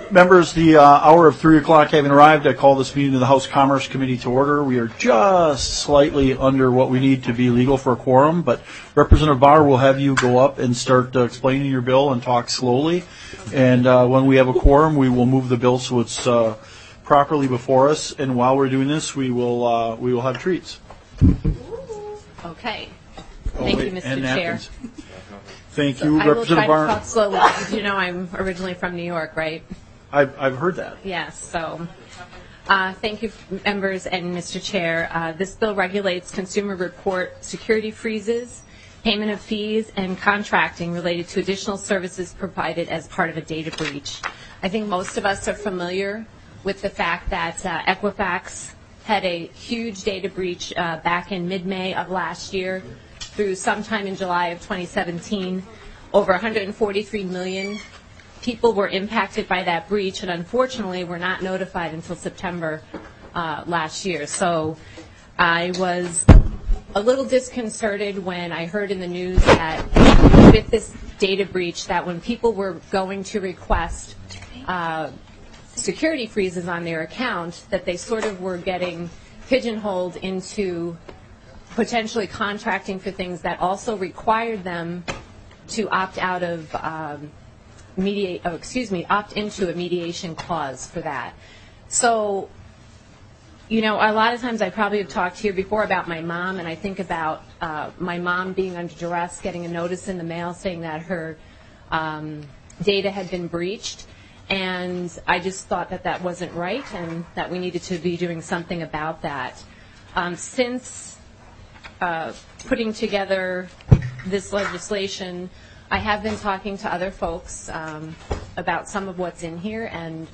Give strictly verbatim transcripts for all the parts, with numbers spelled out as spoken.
Members, the uh, hour of three o'clock having arrived, I call this meeting of the House Commerce Committee to order. We are just slightly under what we need to be legal for a quorum, but Representative Bauer will have you go up and start uh, explaining your bill and talk slowly. And uh, when we have a quorum, we will move the bill so it's uh, properly before us. And while we're doing this, we will uh, we will have treats. Okay. Oh, Thank wait, you, Mister and Chair. napkins. Thank So you, I will Representative try Bauer. to talk slowly. You know I'm originally from New York, right? I've, I've heard that. Yes, so uh, thank you, members and Mister Chair. Uh, this bill regulates consumer report security freezes, payment of fees, and contracting related to additional services provided as part of a data breach. I think most of us are familiar with the fact that uh, Equifax had a huge data breach uh, back in mid-May of last year through sometime in July of twenty seventeen. Over one hundred forty-three million people were impacted by that breach, and unfortunately were not notified until September uh, last year. So I was a little disconcerted when I heard in the news that with this data breach that when people were going to request uh, security freezes on their account, that they sort of were getting pigeonholed into potentially contracting for things that also required them to opt out of um, mediate, oh, excuse me, opt into a mediation clause for that. So, you know, a lot of times I probably have talked here before about my mom, and I think about uh, my mom being under duress, getting a notice in the mail saying that her um, data had been breached, and I just thought that that wasn't right and that we needed to be doing something about that. Um, since uh, putting together this legislation, I have been talking to other folks um, about some of what's in here, and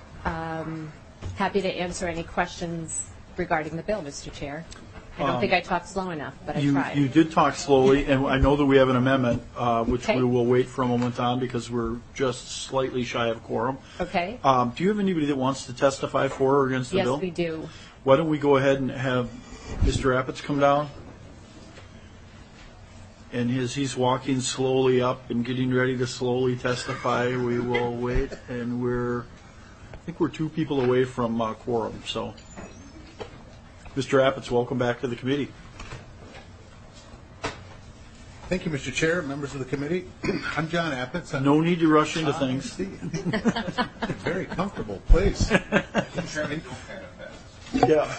um, happy to answer any questions regarding the bill, Mister Chair. I don't um, think I talked slow enough, but I you, tried. You did talk slowly, and I know that we have an amendment, uh, which okay. we will wait for a moment on because we're just slightly shy of quorum. Okay. Um, do you have anybody that wants to testify for or against the yes, bill? Yes, we do. Why don't we go ahead and have Mister Appetz come down? And as he's walking slowly up and getting ready to slowly testify, we will wait. And we're, I think we're two people away from uh, quorum. So, Mister Appetz, welcome back to the committee. Thank you, Mister Chair, members of the committee. I'm John Appetz. I'm no need to rush into uh, things. Very comfortable place. Yeah.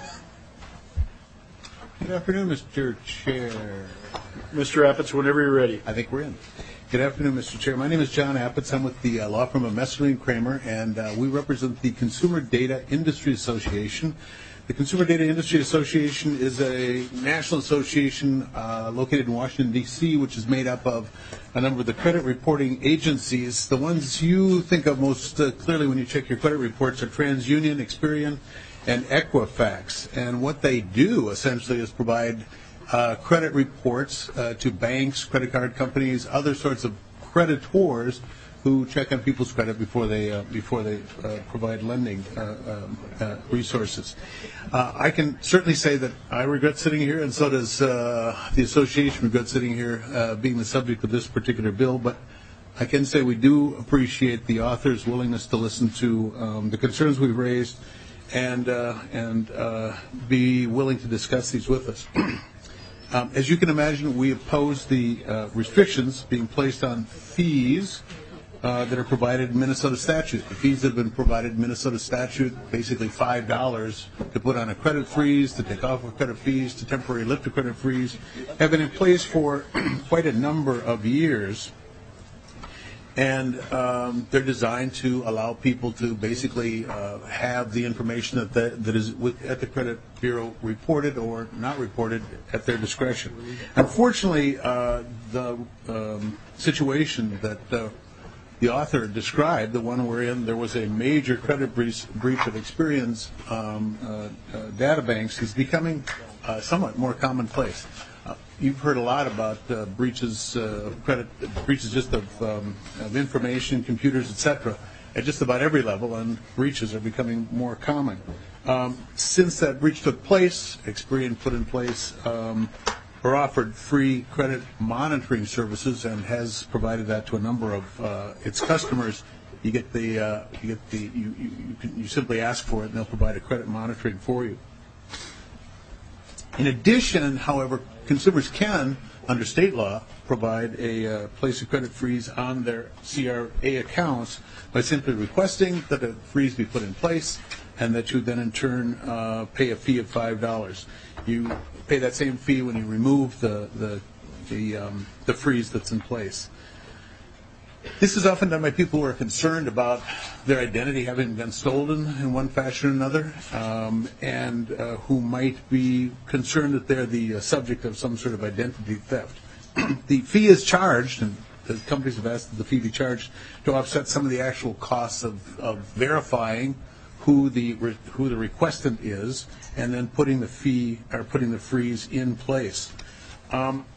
Good afternoon, Mister Chair. Mister Appetz, whenever you're ready. I think we're in. Good afternoon, Mister Chair. My name is John Appetz. I'm with the uh, law firm of Messerly Kramer, and uh, we represent the Consumer Data Industry Association. The Consumer Data Industry Association is a national association uh, located in Washington, D C, which is made up of a number of the credit reporting agencies. The ones you think of most uh, clearly when you check your credit reports are TransUnion, Experian, and Equifax. And what they do, essentially, is provide Uh, credit reports uh, to banks, credit card companies, other sorts of creditors who check on people's credit before they uh, before they uh, provide lending uh, um, uh, resources. Uh, I can certainly say that I regret sitting here, and so does uh, the association regret sitting here uh, being the subject of this particular bill. But I can say we do appreciate the author's willingness to listen to um, the concerns we've raised and uh, and uh, be willing to discuss these with us. Um, as you can imagine, we oppose the uh, restrictions being placed on fees uh, that are provided in Minnesota statute. The fees that have been provided in Minnesota statute, basically five dollars to put on a credit freeze, to take off of credit fees, to temporarily lift a credit freeze, have been in place for quite a number of years. And um, they're designed to allow people to basically uh, have the information that the, that is with, at the credit bureau reported or not reported at their discretion. Unfortunately, uh, the um, situation that uh, the author described, the one wherein there was a major credit breach, breach of Experian's um, uh, uh, data banks, is becoming uh, somewhat more commonplace. You've heard a lot about uh, breaches uh, of credit, breaches just of, um, of information, computers, et cetera, at just about every level, and breaches are becoming more common. Um, since that breach took place, Experian put in place um, or offered free credit monitoring services and has provided that to a number of uh, its customers You get the uh, you get the you you, you, can, you simply ask for it, and they'll provide a credit monitoring for you. In addition, however, consumers can, under state law, provide a uh, place a credit freeze on their C R A accounts by simply requesting that a freeze be put in place, and that you then in turn uh, pay a fee of five dollars. You pay that same fee when you remove the the the, um, the freeze that's in place. This is often done by people who are concerned about their identity having been stolen in one fashion or another, um, and uh, who might be concerned that they're the uh, subject of some sort of identity theft. The fee is charged, and the companies have asked that the fee be charged to offset some of the actual costs of, of verifying who the re- who the requestant is, and then putting the fee or putting the freeze in place. Um,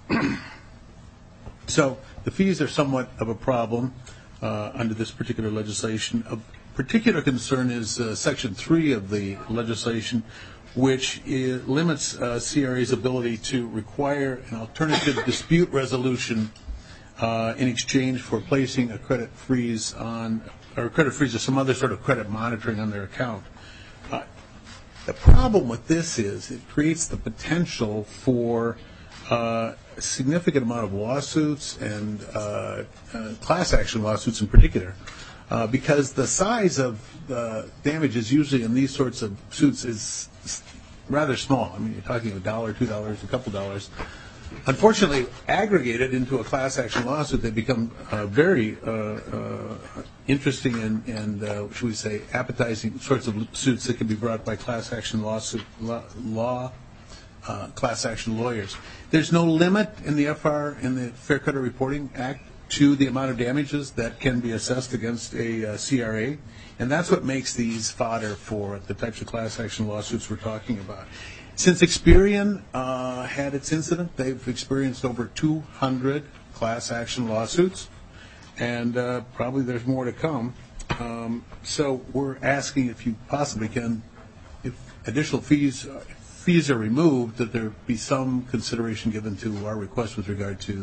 so. The fees are somewhat of a problem uh, under this particular legislation. Of particular concern is uh, Section three of the legislation, which is, limits uh, C R A's ability to require an alternative dispute resolution uh, in exchange for placing a credit freeze on, or a credit freeze or some other sort of credit monitoring on their account. Uh, the problem with this is it creates the potential for Uh, a significant amount of lawsuits and uh, uh, class action lawsuits in particular, uh, because the size of the damages usually in these sorts of suits is rather small. I mean, you're talking a dollar, two dollars, a couple dollars. Unfortunately, aggregated into a class action lawsuit, they become uh, very uh, uh, interesting and, and uh, should we say, appetizing sorts of suits that can be brought by class action lawsuit law. law Uh, class action lawyers. There's no limit in the F R, in the Fair Credit Reporting Act, to the amount of damages that can be assessed against a uh, C R A, and that's what makes these fodder for the types of class action lawsuits we're talking about. Since Experian uh, had its incident, they've experienced over two hundred class action lawsuits, and uh, probably there's more to come. Um, so we're asking if you possibly can, if additional fees uh, fees are removed, that there be some consideration given to our request with regard to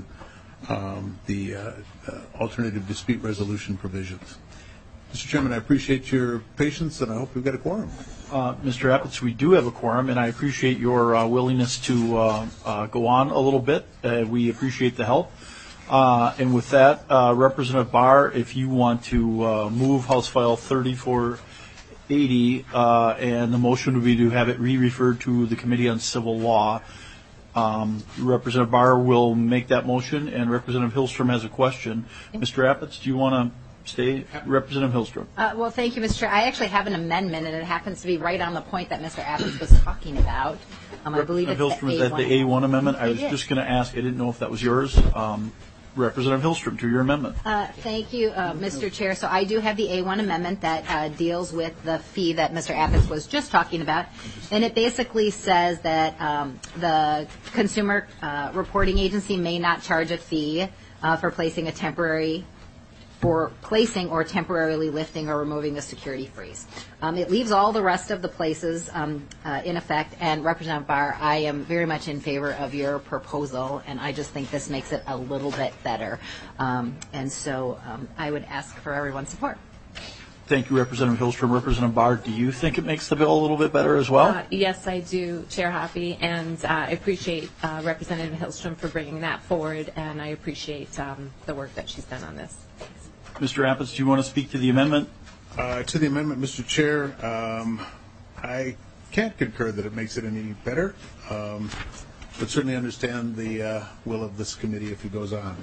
um, the uh, uh, alternative dispute resolution provisions. Mister Chairman, I appreciate your patience, and I hope we've got a quorum. Uh, Mister Appetz, we do have a quorum, and I appreciate your uh, willingness to uh, uh, go on a little bit. Uh, we appreciate the help. Uh, and with that, uh, Representative Barr, if you want to uh, move House File thirty-four eighty, uh, and the motion would be to have it re-referred to the Committee on Civil Law. Um, Representative Barr will make that motion, and Representative Hillstrom has a question. Mister Appetz, do you want to stay? Representative Hillstrom. Uh, well, thank you, Mister Chair. I actually have an amendment, and it happens to be right on the point that Mister Appetz was talking about. Um, I believe it's Hillstrom, the is that the A one amendment? I was It is. just going to ask. I didn't know if that was yours. Um, Representative Hillstrom, to your amendment. Uh, thank you, uh, Mister Chair. So I do have the A one amendment that uh, deals with the fee that Mister Appetz was just talking about, and it basically says that um, the Consumer uh, Reporting Agency may not charge a fee uh, for placing a temporary for placing or temporarily lifting or removing the security freeze. Um, it leaves all the rest of the places um, uh, in effect, and Representative Barr, I am very much in favor of your proposal, and I just think this makes it a little bit better. Um, and so um, I would ask for everyone's support. Thank you, Representative Hillstrom. Representative Barr, do you think it makes the bill a little bit better as well? Uh, yes, I do, Chair Hoppy, and uh, I appreciate uh, Representative Hillstrom for bringing that forward, and I appreciate um, the work that she's done on this. Mister Appetz, do you want to speak to the amendment? Uh, to the amendment, Mister Chair, um, I can't concur that it makes it any better, um, but certainly understand the uh, will of this committee if it goes on.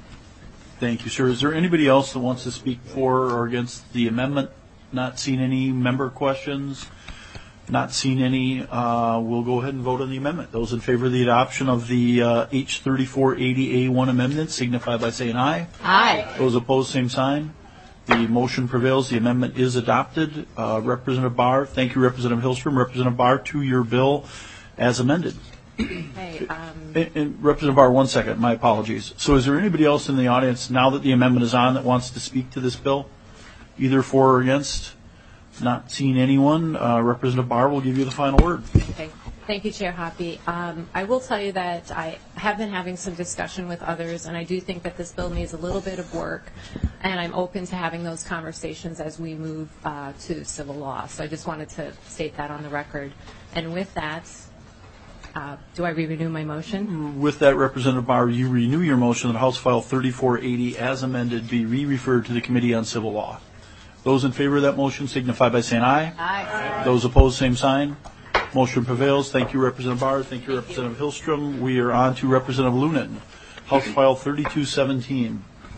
Thank you, sir. Is there anybody else that wants to speak for or against the amendment? Not seen any member questions? Not seen any. Uh, we'll go ahead and vote on the amendment. Those in favor of the adoption of the uh, H thirty-four eighty A one amendment signify by saying aye. Aye. Those opposed, same sign. The motion prevails. The amendment is adopted. Uh, Representative Barr, thank you, Representative Hillstrom. Representative Barr, to your bill as amended. Okay, um, And, and Representative Barr, one second. My apologies. So is there anybody else in the audience, now that the amendment is on, that wants to speak to this bill, either for or against? Not seeing anyone. Uh, Representative Barr will give you the final word. okay. Thank you, Chair Hoppy. Um, I will tell you that I have been having some discussion with others, and I do think that this bill needs a little bit of work, and I'm open to having those conversations as we move uh, to civil law. So I just wanted to state that on the record. And with that, uh, do I renew my motion? With that, Representative Bauer, you renew your motion that House File thirty-four eighty, as amended, be re-referred to the Committee on Civil Law. Those in favor of that motion signify by saying aye. Aye. Those opposed, same sign. Motion prevails. Thank you, Representative Bauer. Thank you, Representative Hillstrom. We are on to Representative Lunan, House File thirty-two seventeen.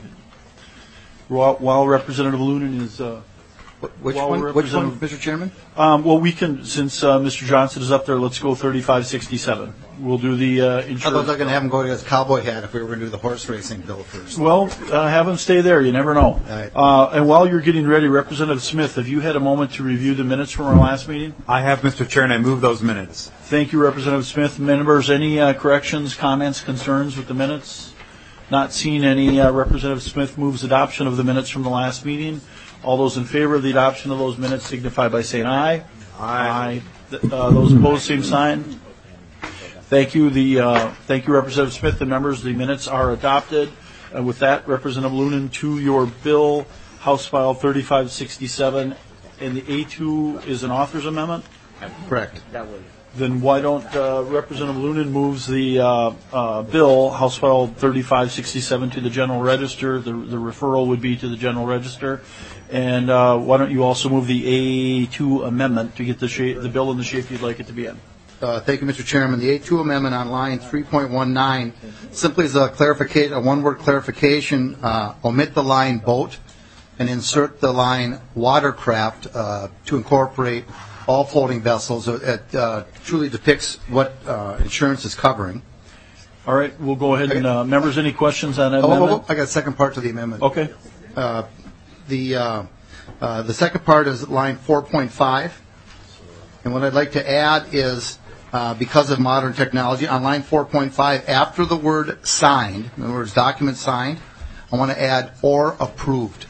While, while Representative Lunan is... Uh, Which while one, which one, Representative- Mister Chairman? Um, well, we can, since uh, Mister Johnson is up there, let's go thirty-five sixty-seven. We'll do the uh, I thought I was insurance. going to have him go to his cowboy hat if we were going to do the horse racing bill first. Well, uh, have him stay there. You never know. right. Uh, and while you're getting ready, Representative Smith, have you had a moment to review the minutes from our last meeting? I have, Mister Chair, and I move those minutes. Thank you, Representative Smith. Members, any uh, corrections, comments, concerns with the minutes? Not seeing any. Uh, Representative Smith moves adoption of the minutes from the last meeting. All those in favor of the adoption of those minutes signify by saying aye. Aye. Th- Uh, those opposed, same sign. Thank you. The uh, thank you, Representative Smith. The members, the minutes are adopted. And with that, Representative Lunan, to your bill, House File thirty-five sixty-seven, and the A two is an author's amendment. Correct. Then why don't uh, Representative Lunan moves the uh, uh, bill, House File thirty-five sixty-seven, to the General Register. The, the referral would be to the General Register. And uh, why don't you also move the A two amendment to get the shape, the bill in the shape you'd like it to be in? Uh, thank you, Mister Chairman. The A two amendment on line three point one nine simply is a clarification, a one-word clarification. Uh, omit the line boat and insert the line watercraft uh, to incorporate all floating vessels. It uh, truly depicts what uh, insurance is covering. All right, we'll go ahead and, uh, members, any questions on that Oh, oh, amendment? oh, I got a second part to the amendment. Okay. Uh, the uh, uh, the second part is line four point five, and what I'd like to add is uh, because of modern technology on line four point five, after the word signed, in other words, document signed, I want to add or approved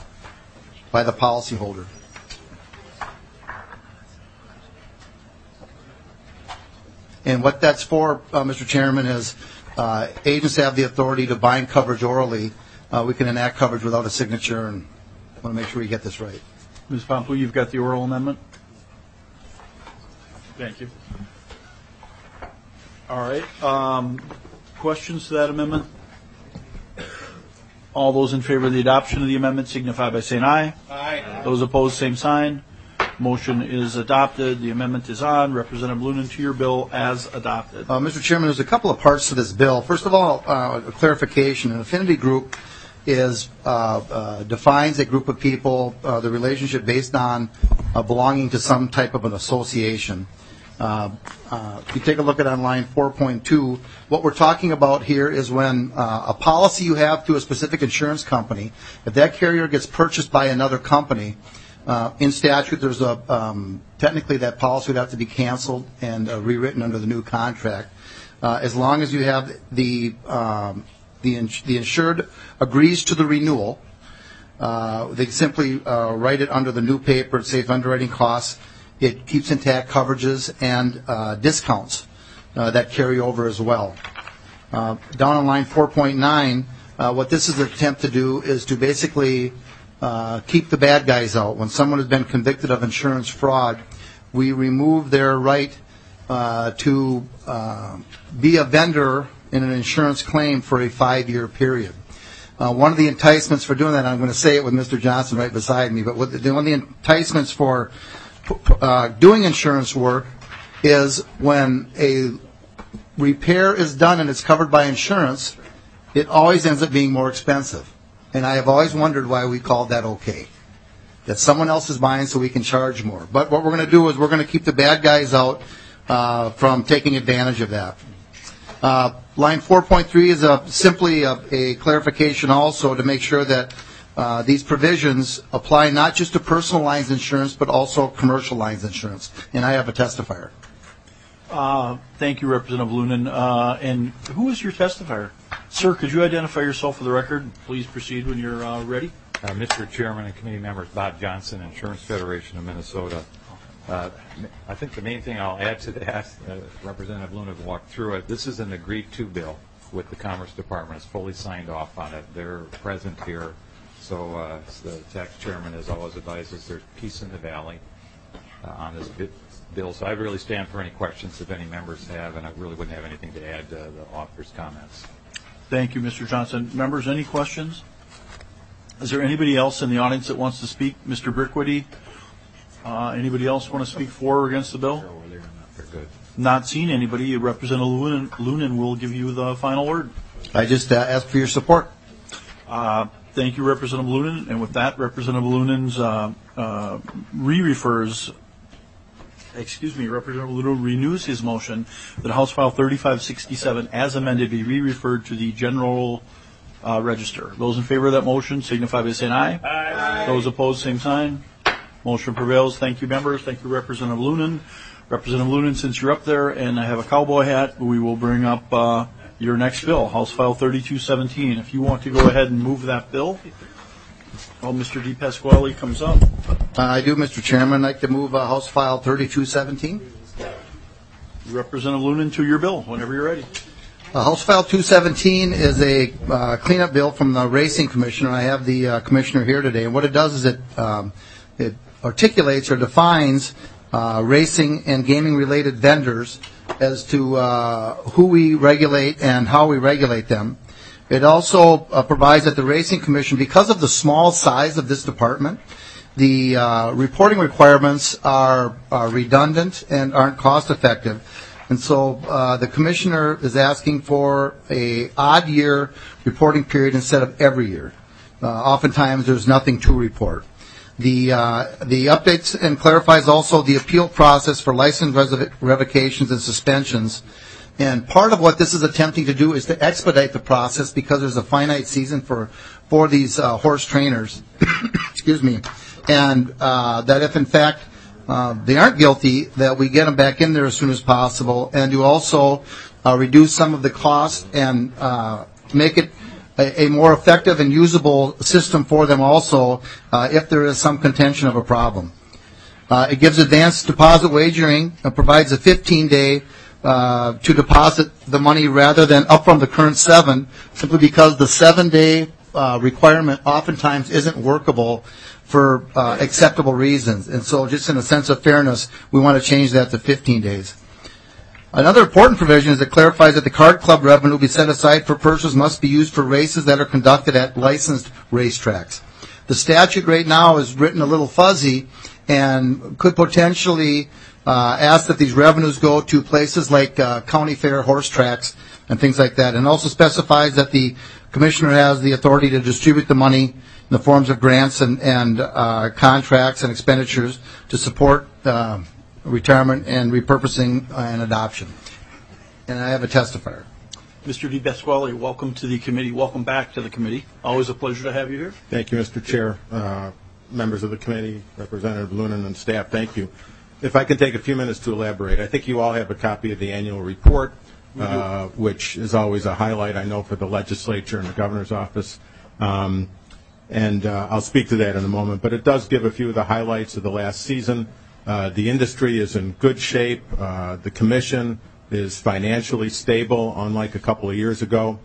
by the policyholder. And what that's for, uh, Mister Chairman, is uh, agents have the authority to bind coverage orally. Uh, we can enact coverage without a signature, and I want to make sure we get this right. Miz Pomplou, you've got the oral amendment? Thank you. All right. Um, questions to that amendment? All those in favor of the adoption of the amendment signify by saying aye. Aye. Those opposed, same sign. Motion is adopted. The amendment is on. Representative Lunan, to your bill as adopted. Uh, Mister Chairman, there's a couple of parts to this bill. First of all, uh, a clarification. An affinity group is uh, uh, defines a group of people, uh, the relationship based on uh, belonging to some type of an association. Uh, uh, if you take a look at on line four point two, what we're talking about here is when uh, a policy you have through a specific insurance company, if that carrier gets purchased by another company, uh, in statute there's a, um, technically that policy would have to be canceled and uh, rewritten under the new contract. Uh, as long as you have the, um, the, ins- the insured agrees to the renewal, uh, they simply uh, write it under the new paper and save underwriting costs. It keeps intact coverages and uh, discounts uh, that carry over as well. Uh, down on line four point nine, uh, what this is an attempt to do is to basically uh, keep the bad guys out. When someone has been convicted of insurance fraud, we remove their right uh, to uh, be a vendor in an insurance claim for a five-year period. Uh, one of the enticements for doing that, I'm going to say it with Mister Johnson right beside me, but with the, one of the enticements for Uh, doing insurance work is when a repair is done and it's covered by insurance, it always ends up being more expensive. And I have always wondered why we called that okay. That someone else is buying so we can charge more. But what we're going to do is we're going to keep the bad guys out uh, from taking advantage of that. Uh, line four point three is a, simply a, a clarification also to make sure that Uh, these provisions apply not just to personal lines insurance, but also commercial lines insurance. And I have a testifier. Uh, thank you, Representative Lunan. Uh, and who is your testifier? Sir, could you identify yourself for the record? Please proceed when you're uh, ready. Uh, Mister Chairman and committee members, Bob Johnson, Insurance Federation of Minnesota. Uh, I think the main thing I'll add to that, uh, Representative Luna walked through it. This is an agreed-to bill with the Commerce Department. It's fully signed off on it. They're present here. So uh, the tax chairman has always advised us there's peace in the valley uh, on this bi- bill. So I really stand for any questions if any members have, and I really wouldn't have anything to add to the author's comments. Thank you, Mister Johnson. Members, any questions? Is there anybody else in the audience that wants to speak? Mister Brickwitty, uh, anybody else want to speak for or against the bill? They're good. Not seeing anybody. Representative Lunan, Lunan will give you the final word. I just uh, ask for your support. Uh, thank you, Representative Lunan. And with that, Representative Lunan's uh, uh, re-refers, excuse me, Representative Lunan renews his motion that House File thirty-five sixty-seven, as amended, be re-referred to the General uh, Register. Those in favor of that motion signify by saying aye. Aye. Those opposed, same sign. Motion prevails. Thank you, members. Thank you, Representative Lunan. Representative Lunan, since you're up there and I have a cowboy hat, we will bring up uh, your next bill, House File thirty-two seventeen. If you want to go ahead and move that bill, while Mister DePasquale comes up. Uh, I do, Mister Chairman. I'd like to move uh, House File thirty-two seventeen. Representative Lunan, to your bill, whenever you're ready. Uh, House File two seventeen is a uh, cleanup bill from the Racing Commissioner. I have the uh, commissioner here today, and what it does is it um, it articulates or defines uh, racing and gaming-related vendors as to uh, who we regulate and how we regulate them. It also uh, provides that the Racing Commission, because of the small size of this department, the uh, reporting requirements are, are redundant and aren't cost-effective. And so uh, the commissioner is asking for a odd year reporting period instead of every year. Uh, oftentimes there's nothing to report. The uh, the updates and clarifies also the appeal process for license rev- revocations and suspensions. And part of what this is attempting to do is to expedite the process because there's a finite season for for these uh, horse trainers. Excuse me. And uh, that if in fact uh, they aren't guilty, that we get them back in there as soon as possible, and to also uh, reduce some of the costs and uh, make it a, a more effective and usable system for them also uh, if there is some contention of a problem. Uh, it gives advanced deposit wagering, uh, provides a fifteen-day uh, to deposit the money rather than up from the current seven, simply because the seven-day uh, requirement oftentimes isn't workable for uh, acceptable reasons. And so just in a sense of fairness, we want to change that to fifteen days. Another important provision is it clarifies that the card club revenue be set aside for purses must be used for races that are conducted at licensed racetracks. The statute right now is written a little fuzzy and could potentially uh, ask that these revenues go to places like uh, county fair horse tracks and things like that, and also specifies that the commissioner has the authority to distribute the money in the forms of grants and, and uh, contracts and expenditures to support uh, retirement and repurposing and adoption. And I have a testifier. Mister DePasquale, welcome to the committee. Welcome back to the committee. Always a pleasure to have you here. Thank you, Mister Chair, uh, members of the committee, Representative Lunan and staff. Thank you. If I can take a few minutes to elaborate. I think you all have a copy of the annual report, uh, which is always a highlight, I know, for the legislature and the governor's office. Um, and uh, I'll speak to that in a moment. But it does give a few of the highlights of the last season. Uh, the industry is in good shape. Uh, the commission is financially stable, unlike a couple of years ago.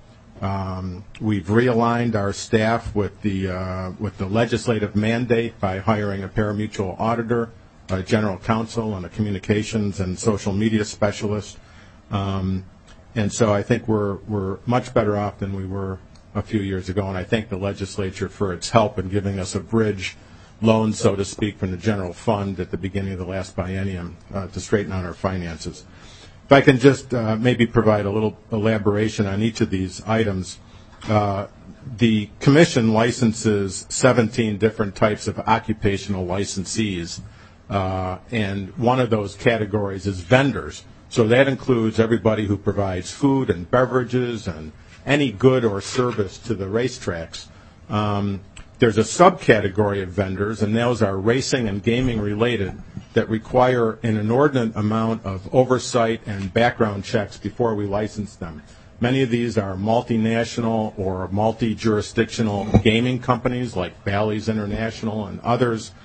Um, we've realigned our staff with the uh, with the legislative mandate by hiring a parimutuel auditor, a general counsel, and a communications and social media specialist. Um, and so I think we're we're much better off than we were a few years ago. And I thank the legislature for its help in giving us a bridge loan, so to speak, from the general fund at the beginning of the last biennium uh, to straighten out our finances. If I can just uh, maybe provide a little elaboration on each of these items. Uh, the commission licenses seventeen different types of occupational licensees, uh, and one of those categories is vendors. So that includes everybody who provides food and beverages and any good or service to the racetracks. Um, There's a subcategory of vendors, and those are racing and gaming related, that require an inordinate amount of oversight and background checks before we license them. Many of these are multinational or multi-jurisdictional gaming companies like Bally's International and others,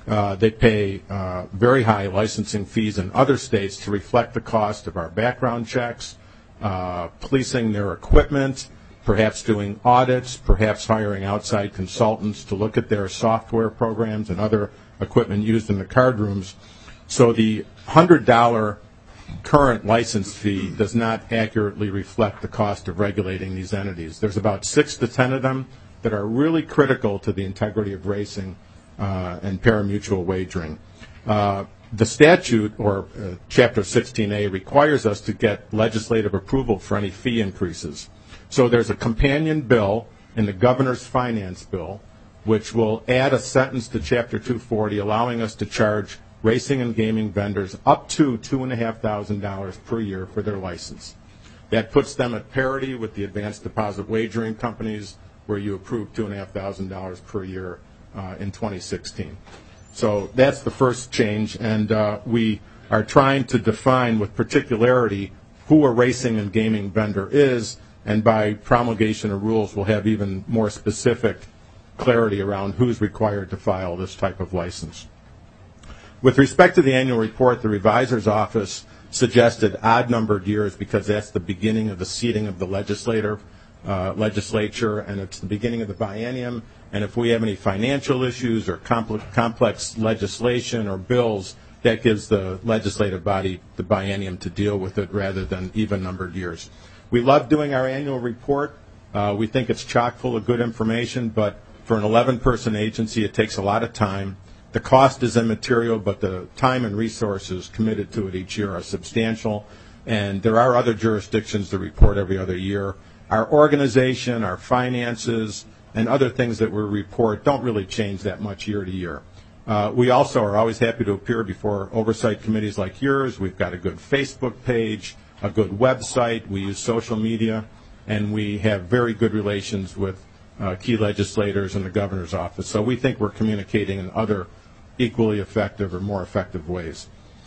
Uh, they pay uh, very high licensing fees in other states to reflect the cost of our background checks, uh, policing their equipment, perhaps doing audits, perhaps hiring outside consultants to look at their software programs and other equipment used in the card rooms. So the one hundred dollars current license fee does not accurately reflect the cost of regulating these entities. There's about six to ten of them that are really critical to the integrity of racing uh, and pari-mutuel wagering. Uh, the statute, or uh, Chapter sixteen A, requires us to get legislative approval for any fee increases. So there's a companion bill in the governor's finance bill which will add a sentence to Chapter two forty allowing us to charge racing and gaming vendors up to two thousand five hundred dollars per year for their license. That puts them at parity with the advanced deposit wagering companies, where you approve two thousand five hundred dollars per year uh, in twenty sixteen. So that's the first change, and uh, we are trying to define with particularity who a racing and gaming vendor is, and by promulgation of rules, we'll have even more specific clarity around who's required to file this type of license. With respect to the annual report, the revisor's office suggested odd-numbered years because that's the beginning of the seating of the legislator, uh, legislature, and it's the beginning of the biennium. And if we have any financial issues or complex, complex legislation or bills, that gives the legislative body the biennium to deal with it rather than even-numbered years. We love doing our annual report. Uh, we think it's chock full of good information, but for an eleven-person agency, it takes a lot of time. The cost is immaterial, but the time and resources committed to it each year are substantial, and there are other jurisdictions that report every other year. Our organization, our finances, and other things that we report don't really change that much year to year. Uh, we also are always happy to appear before oversight committees like yours. We've got a good Facebook page, a good website. We use social media, and we have very good relations with uh, key legislators in the governor's office. So we think we're communicating in other equally effective or more effective ways.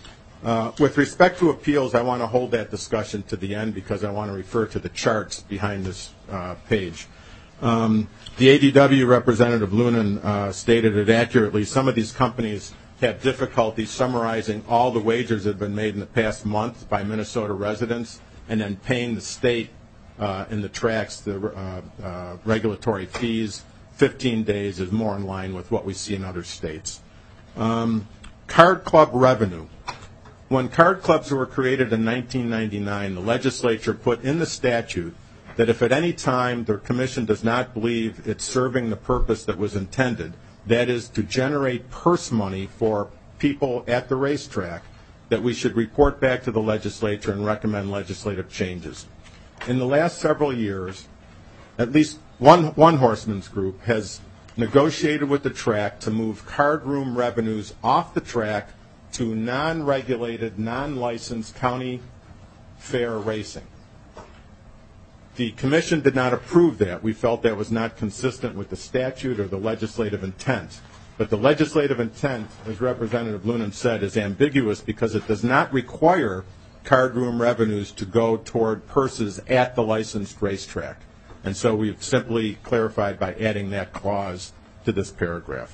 Uh, with respect to appeals, I want to hold that discussion to the end because I want to refer to the charts behind this uh, page. Um, the A D W representative Lunan uh, stated it accurately. Some of these companies have difficulty summarizing all the wagers that have been made in the past month by Minnesota residents and then paying the state uh, in the tracks the uh, uh, regulatory fees. fifteen days is more in line with what we see in other states. Um, card club revenue. When card clubs were created in nineteen ninety-nine, the legislature put in the statute that if at any time the commission does not believe it's serving the purpose that was intended, that is to generate purse money for people at the racetrack, that we should report back to the legislature and recommend legislative changes. In the last several years, at least one, one horseman's group has negotiated with the track to move card room revenues off the track to non-regulated, non-licensed county fair racing. The commission did not approve that. We felt that was not consistent with the statute or the legislative intent. But the legislative intent, as Representative Lunan said, is ambiguous because it does not require card room revenues to go toward purses at the licensed racetrack. And so we've simply clarified by adding that clause to this paragraph.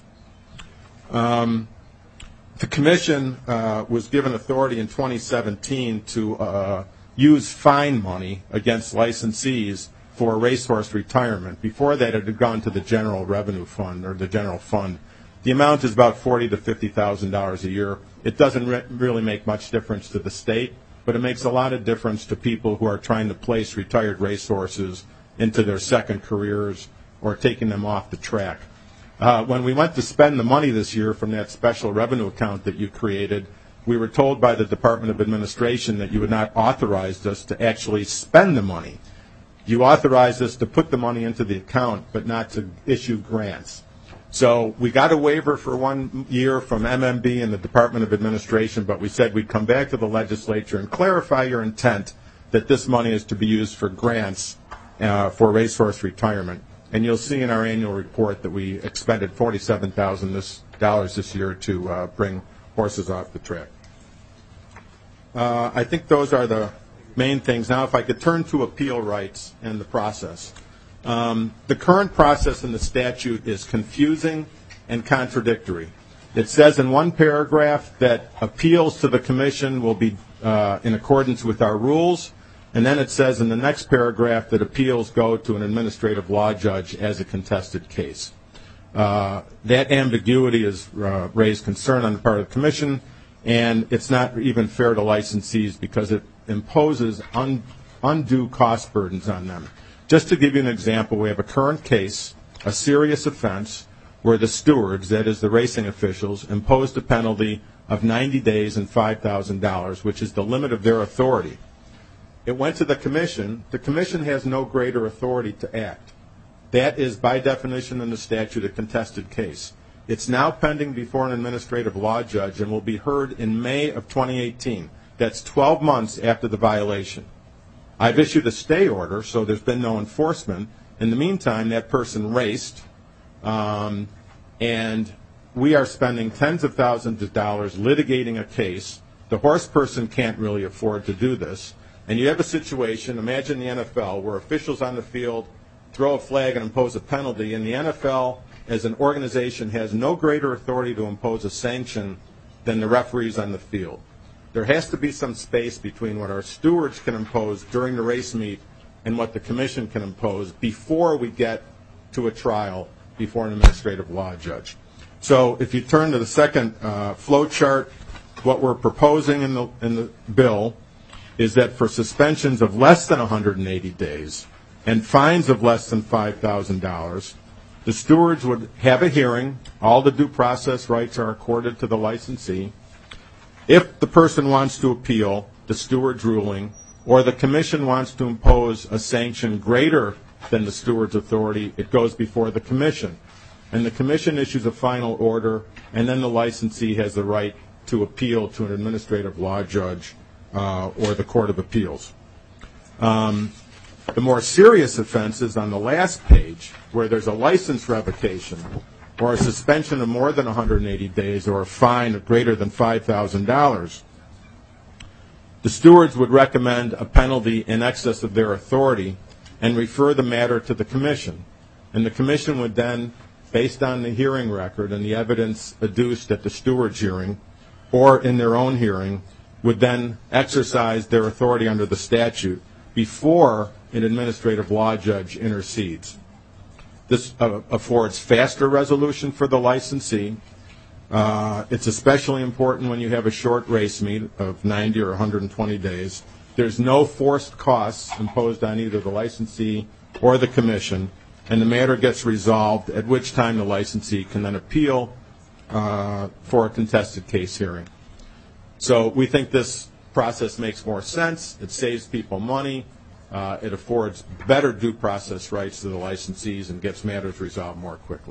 Um, the commission uh, was given authority in twenty seventeen to uh, use fine money against licensees for racehorse retirement. Before that, it had gone to the general revenue fund or the general fund. The amount is about forty thousand to fifty thousand dollars a year. It doesn't re- really make much difference to the state, but it makes a lot of difference to people who are trying to place retired racehorses into their second careers or taking them off the track. Uh, when we went to spend the money this year from that special revenue account that you created, we were told by the Department of Administration that you had not authorized us to actually spend the money. You authorized us to put the money into the account, but not to issue grants. So we got a waiver for one year from M M B and the Department of Administration, but we said we'd come back to the legislature and clarify your intent that this money is to be used for grants uh, for racehorse retirement. And you'll see in our annual report that we expended forty-seven thousand dollars this, this year to uh, bring horses off the track. Uh, I think those are the main things. Now, if I could turn to appeal rights and the process. Um, the current process in the statute is confusing and contradictory. It says in one paragraph that appeals to the commission will be uh, in accordance with our rules, and then it says in the next paragraph that appeals go to an administrative law judge as a contested case. Uh, that ambiguity has uh, raised concern on the part of the commission, and it's not even fair to licensees because it imposes un- undue cost burdens on them. Just to give you an example, we have a current case, a serious offense, where the stewards, that is the racing officials, imposed a penalty of ninety days and five thousand dollars, which is the limit of their authority. It went to the commission. The commission has no greater authority to act. That is, by definition in the statute, a contested case. It's now pending before an administrative law judge and will be heard in May of twenty eighteen. That's twelve months after the violation. I've issued a stay order, so there's been no enforcement. In the meantime, that person raced, um, and we are spending tens of thousands of dollars litigating a case. The horse person can't really afford to do this. And you have a situation, imagine the N F L, where officials on the field throw a flag and impose a penalty, and the N F L, as an organization, has no greater authority to impose a sanction than the referees on the field. There has to be some space between what our stewards can impose during the race meet and what the commission can impose before we get to a trial before an administrative law judge. So if you turn to the second uh, flow chart, what we're proposing in the, in the bill is that for suspensions of less than one hundred eighty days and fines of less than five thousand dollars, the stewards would have a hearing. All the due process rights are accorded to the licensee. If the person wants to appeal the steward's ruling, or the commission wants to impose a sanction greater than the steward's authority, it goes before the commission. And the commission issues a final order, and then the licensee has the right to appeal to an administrative law judge uh, or the Court of Appeals. Um, the more serious offenses on the last page, where there's a license revocation or a suspension of more than one hundred eighty days or a fine of greater than five thousand dollars, the stewards would recommend a penalty in excess of their authority and refer the matter to the commission. And the commission would then, based on the hearing record and the evidence adduced at the steward's hearing or in their own hearing, would then exercise their authority under the statute before an administrative law judge intercedes. This uh, affords faster resolution for the licensee. Uh, it's especially important when you have a short race meet of ninety or one hundred twenty days. There's no forced costs imposed on either the licensee or the commission, and the matter gets resolved, at which time the licensee can then appeal uh, for a contested case hearing. So we think this process makes more sense. It saves people money. Uh, it affords better due process rights to the licensees and gets matters resolved more quickly.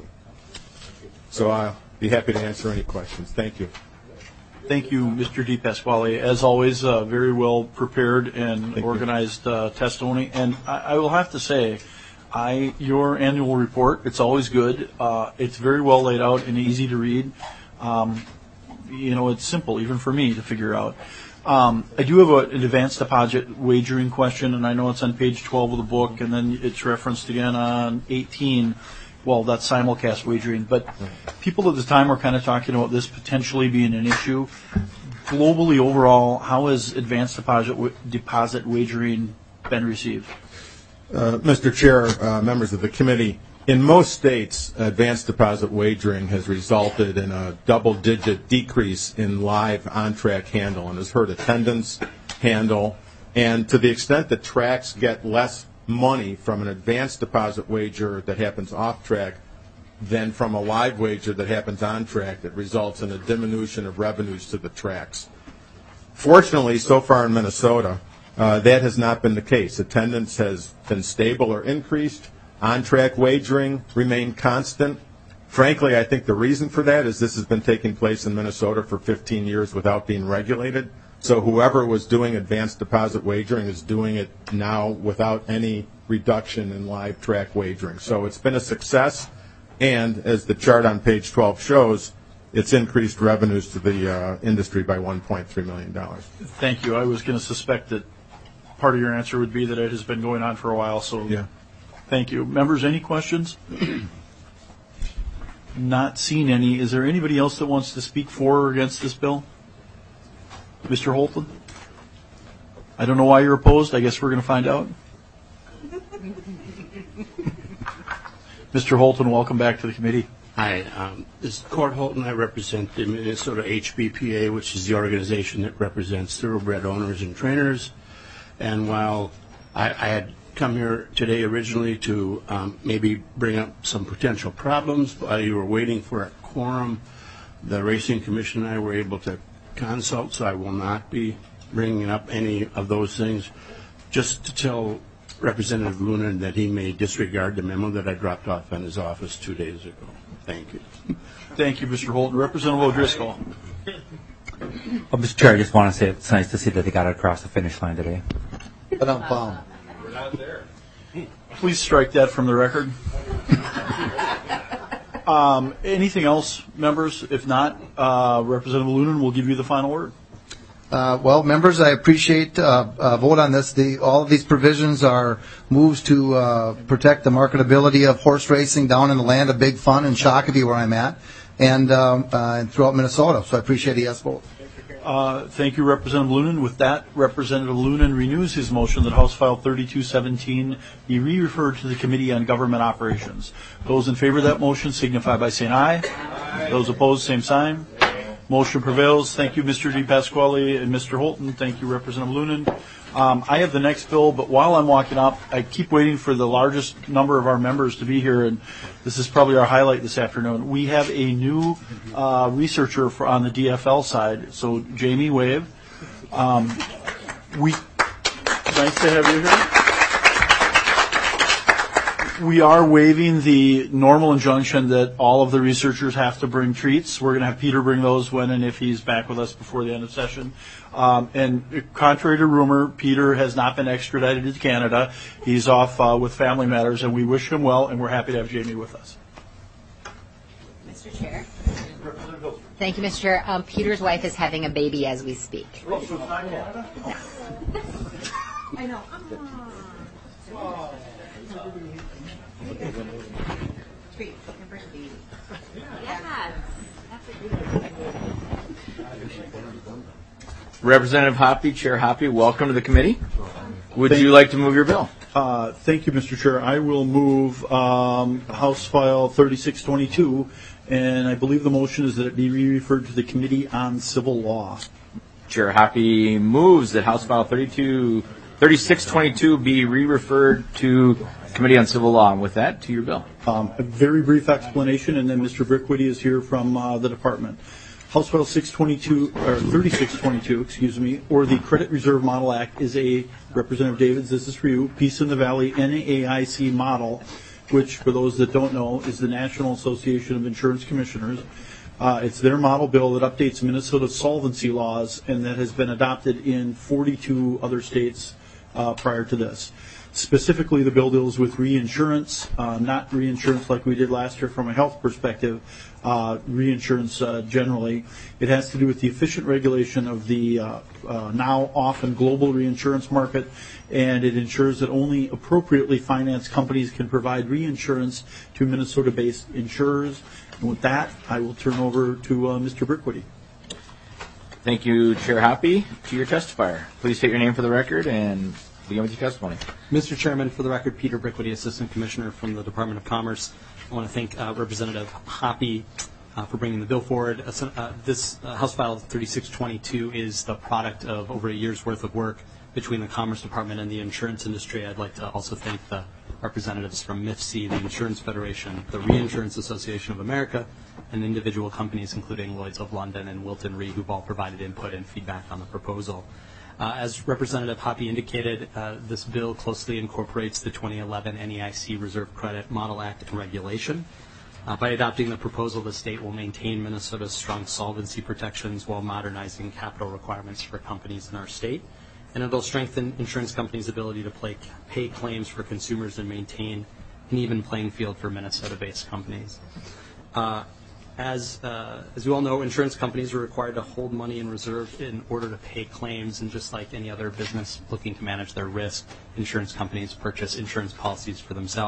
So I'll be happy to answer any questions. Thank you. Thank you, Mister DePasquale. As always, uh, very well prepared and Thank organized uh, testimony. And I, I will have to say, I your annual report, it's always good. Uh, it's very well laid out and easy to read. Um, you know, it's simple, even for me, to figure out. Um, I do have a, an advanced deposit wagering question, and I know it's on page twelve of the book, and then it's referenced again on eighteen. Well, that's simulcast wagering. But people at the time were kind of talking about this potentially being an issue. Globally, overall, how has advanced deposit, w- deposit wagering been received? Uh, Mister Chair, uh, members of the committee, in most states, advanced deposit wagering has resulted in a double-digit decrease in live on-track handle and has hurt attendance, handle, and to the extent that tracks get less money from an advanced deposit wager that happens off-track than from a live wager that happens on-track, it results in a diminution of revenues to the tracks. Fortunately, so far in Minnesota, uh, that has not been the case. Attendance has been stable or increased. On-track wagering remained constant. Frankly, I think the reason for that is this has been taking place in Minnesota for fifteen years without being regulated. So whoever was doing advanced deposit wagering is doing it now without any reduction in live track wagering. So it's been a success, and as the chart on page twelve shows, it's increased revenues to the uh, industry by one point three million dollars. Thank you. I was going to suspect that part of your answer would be that it has been going on for a while, so Yeah. thank you. Members, any questions? Not seen any. Is there anybody else that wants to speak for or against this bill? Mister Holton? I don't know why you're opposed. I guess we're going to find out. Mister Holton, welcome back to the committee. Hi, um, this is Court Holton. I represent the Minnesota H B P A, which is the organization that represents thoroughbred owners and trainers. And while I, I had come here today originally to um, maybe bring up some potential problems while you were waiting for a quorum, the Racing Commission and I were able to consult, so I will not be bringing up any of those things. Just to tell Representative Lunan that he may disregard the memo that I dropped off in his office two days ago. Thank you. Thank you, Mister Holton. Representative O'Driscoll. Well, Mister Chair, I just want to say it's nice to see that they got it across the finish line today. But I'm bummed. We're not there. Please strike that from the record. um, anything else, members? If not, uh, Representative Lunan will give you the final word. Uh, well, members, I appreciate uh, uh, vote on this. The, all of these provisions are moves to uh, protect the marketability of horse racing down in the land of big fun in Shakopee, where I'm at, and, um, uh, and throughout Minnesota. So I appreciate a yes vote. Uh, thank you, Representative Lunan. With that, Representative Lunan renews his motion that House File thirty-two seventeen be re-referred to the Committee on Government Operations. Those in favor of that motion signify by saying aye. Aye. Those opposed, same sign. Motion prevails. Thank you, Mister DePasquale and Mister Holton. Thank you, Representative Lunan. Um, I have the next bill, but while I'm walking up, I keep waiting for the largest number of our members to be here, and this is probably our highlight this afternoon. We have a new uh, researcher for, on the D F L side, so Jamie Wave. Um, we nice to have you here. We are waiving the normal injunction that all of the researchers have to bring treats. We're going to have Peter bring those when and if he's back with us before the end of session. Um, and contrary to rumor, Peter has not been extradited to Canada. He's off uh, with family matters, and we wish him well, and we're happy to have Jamie with us. Mister Chair. Thank you, Mister Chair. Um, Peter's wife is having a baby as we speak. Oh, so it's not Canada? I know. Oh. Representative Hoppe, Chair Hoppe, welcome to the committee. Would Thank you like to move your bill? Uh, thank you, Mister Chair. I will move um, House File thirty-six twenty-two, and I believe the motion is that it be re-referred to the Committee on Civil Law. Chair Hoppe moves that House File thirty-two, thirty-six twenty-two be re-referred to Committee on Civil Law. And with that, to your bill. Um, a very brief explanation, and then Mister Brickwitty is here from uh, the department. House File six twenty-two, or thirty-six twenty-two, excuse me, or the Credit Reserve Model Act is a, Representative Davids, this is for you, Peace in the Valley N A I C model, which, for those that don't know, is the National Association of Insurance Commissioners. Uh, it's their model bill that updates Minnesota's solvency laws, and that has been adopted in forty-two other states uh, prior to this. Specifically, the bill deals with reinsurance, uh, not reinsurance like we did last year from a health perspective, uh, reinsurance uh, generally. It has to do with the efficient regulation of the uh, uh, now often global reinsurance market, and it ensures that only appropriately financed companies can provide reinsurance to Minnesota-based insurers. And with that, I will turn over to uh, Mister Brickwitty. Thank you, Chair Hoppe. To your testifier, please state your name for the record and begin with your testimony. Mister Chairman, for the record, Peter Brickwitty, Assistant Commissioner from the Department of Commerce. I want to thank uh, Representative Hoppe uh, for bringing the bill forward. Uh, uh, this uh, House File thirty-six twenty-two is the product of over a year's worth of work between the Commerce Department and the insurance industry. I'd like to also thank the representatives from M I F C, the Insurance Federation, the Reinsurance Association of America, and individual companies including Lloyd's of London and Wilton Re, who've all provided input and feedback on the proposal. Uh, as Representative Hoppe indicated, uh, this bill closely incorporates the twenty eleven N A I C Reserve Credit Model Act and regulation. Uh, by adopting the proposal, the state will maintain Minnesota's strong solvency protections while modernizing capital requirements for companies in our state. And it will strengthen insurance companies' ability to play, pay claims for consumers and maintain an even playing field for Minnesota-based companies. Uh, As, uh, as you all know, insurance companies are required to hold money in reserve in order to pay claims, and just like any other business looking to manage their risk, insurance companies purchase insurance policies for themselves.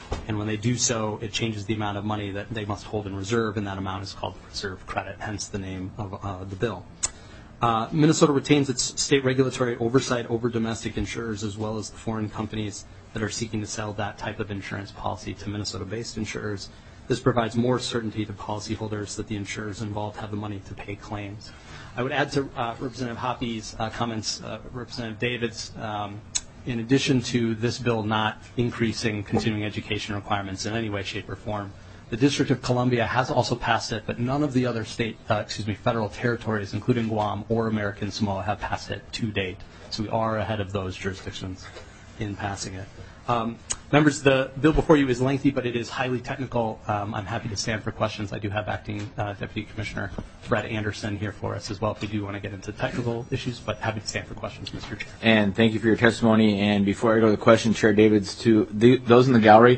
And when they do so, it changes the amount of money that they must hold in reserve, and that amount is called reserve credit, hence the name of uh, the bill. Uh, Minnesota retains its state regulatory oversight over domestic insurers as well as the foreign companies that are seeking to sell that type of insurance policy to Minnesota-based insurers. This provides more certainty to policyholders that the insurers involved have the money to pay claims. I would add to uh, Representative Hoppy's uh, comments, uh, Representative David's, um, in addition to this bill not increasing continuing education requirements in any way, shape, or form, the District of Columbia has also passed it, but none of the other state, uh, excuse me, federal territories, including Guam or American Samoa, have passed it to date. So we are ahead of those jurisdictions in passing it. Um, members, the bill before you is lengthy, but it is highly technical. Um, I'm happy to stand for questions. I do have Acting uh, Deputy Commissioner Brett Anderson here for us as well if we do want to get into technical issues, but happy to stand for questions, Mister Chair. And thank you for your testimony. And before I go to the question, Chair Davids, to the, those in the gallery,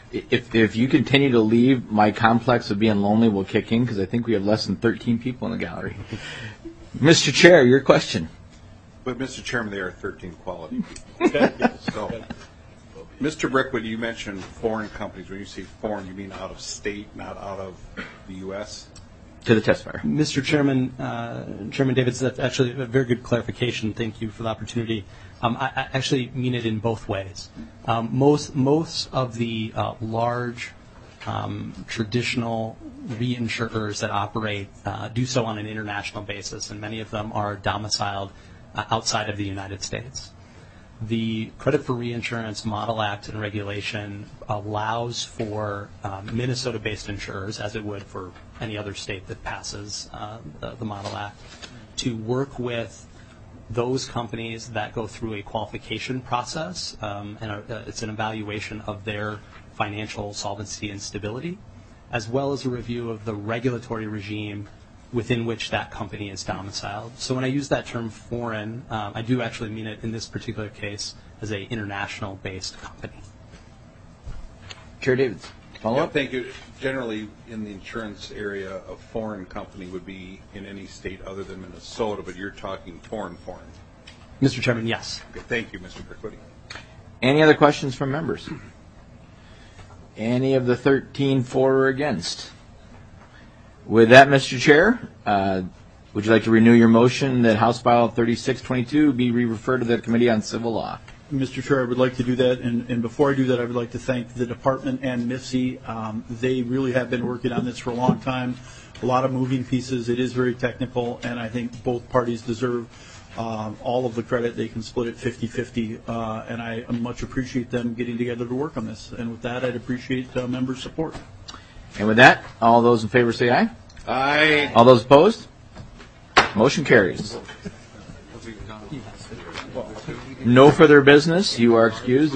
if if you continue to leave, my complex of being lonely will kick in because I think we have less than thirteen people in the gallery. Mister Chair, your question. But, Mister Chairman, there are thirteen quality people. So, Mister Brickwood, you mentioned foreign companies. When you say foreign, you mean out of state, not out of the U S? To the testifier. Mister Chairman, uh, Chairman Davids, that's actually a very good clarification. Thank you for the opportunity. Um, I, I actually mean it in both ways. Um, most most of the uh, large um, traditional reinsurers that operate uh, do so on an international basis, and many of them are domiciled uh, outside of the United States. The Credit for Reinsurance Model Act and regulation allows for um, Minnesota-based insurers, as it would for any other state that passes uh, the, the Model Act, to work with those companies that go through a qualification process, um, and a, uh, it's an evaluation of their financial solvency and stability, as well as a review of the regulatory regime within which that company is domiciled. So when I use that term foreign, um, I do actually mean it in this particular case as a international-based company. Chair Davids, follow yeah, up? Thank you. Generally, in the insurance area, a foreign company would be in any state other than Minnesota, but you're talking foreign, foreign. Mister Chairman, yes. Okay, thank you, Mister Brickwood. Any other questions from members? Any of the thirteen for or against? With that, Mister Chair, uh, would you like to renew your motion that House File thirty-six twenty-two be re-referred to the Committee on Civil Law? Mister Chair, I would like to do that, and, and before I do that, I would like to thank the department and M I F C. Um, they really have been working on this for a long time. A lot of moving pieces. It is very technical, and I think both parties deserve um, all of the credit. They can split it fifty-fifty, uh, and I much appreciate them getting together to work on this. And with that, I'd appreciate uh, members' support. And with that, all those in favor say aye. Aye. All those opposed? Motion carries. No further business. You are excused.